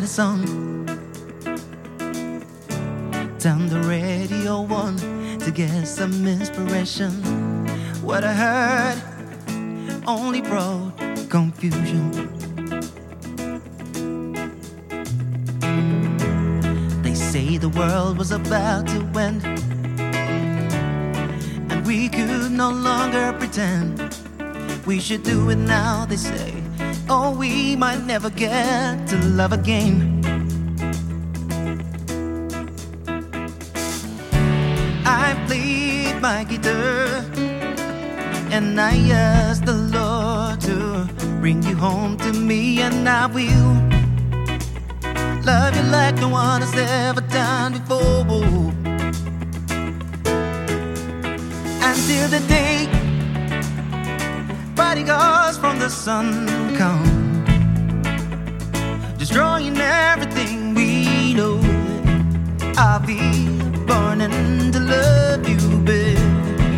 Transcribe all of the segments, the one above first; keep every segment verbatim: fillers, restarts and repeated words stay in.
a song. Turn the radio on to get some inspiration. What I heard only brought confusion. They say the world was about to end, and we could no longer pretend. We should do it now, they say, or we might never get to love again. I played my guitar and I asked the Lord to bring you home to me, and I will love you like no one has ever done before, until the day bodyguards from the sun come, destroying everything we know. I'll be burning to love you, babe,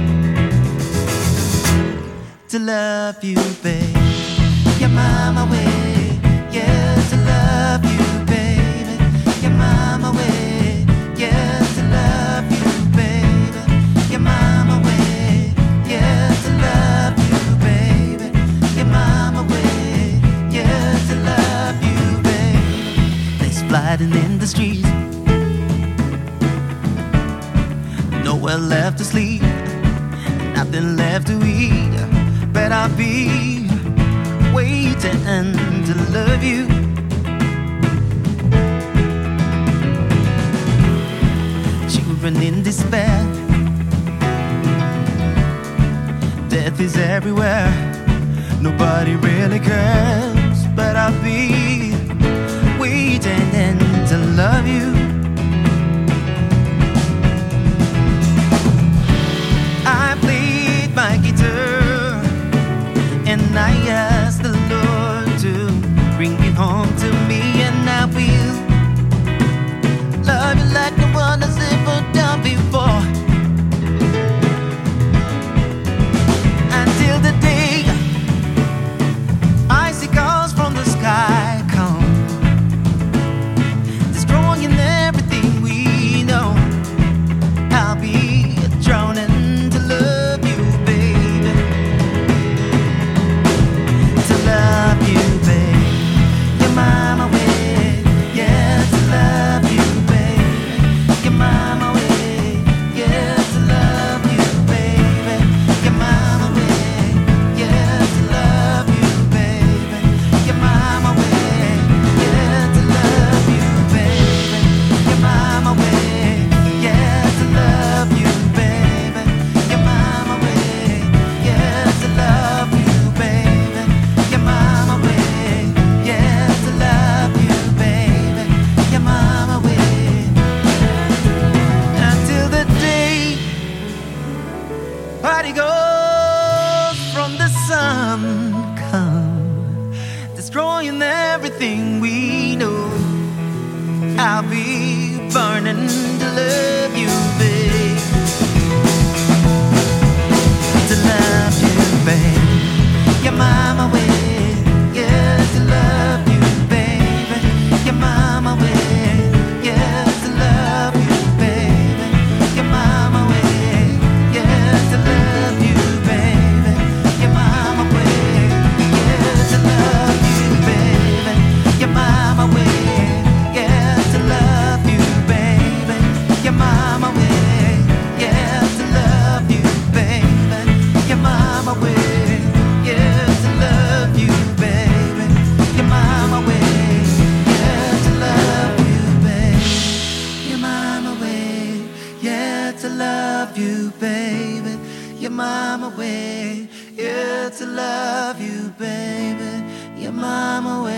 to love you, babe. You're my way, yeah, to love you, baby. You're my way, yeah, to love you, baby. You're my way, yeah, to love you, baby. You're my way, yeah, to love you, baby. There's flooding in the streets, nowhere left to sleep, nothing left to eat, but I'll be waiting to love you. Children in despair, death is everywhere, nobody really cares, but I'll be waiting to love you. I played my guitar and I asked the Lord to bring you home to me, and I will love you like no one has ever done before, until the day icicles from the sky come, destroying everything we know. I'll be drowning to love you, baby, to love you, baby. You're my way, yeah, to love you, baby. You're my way, yeah, to love you, baby. You're my way, yeah, to love you, baby. You're my way, yeah, to love you, baby. You're my way, yeah, to love you, baby. You're my way, yeah, to love you, baby. You're my way, yeah, to love you, baby. You're my way, until the day party goes from the sun come, destroying everything we know. I'll be burning to love you, babe, to love you, babe. You're my way, yeah, to love you, baby. You're my way, yeah, to love you, baby. You're my way, yeah, to love you, baby. You're my way, yeah, to love you, baby. You're my way, yeah, to love you, baby. You're my way, yeah, to love you, baby. You're my way, yeah, to love you, baby. You're my way, yeah, to love you, baby. You're my way, yeah, to love you, baby. You're my way, yeah, to love you, baby. You're my way.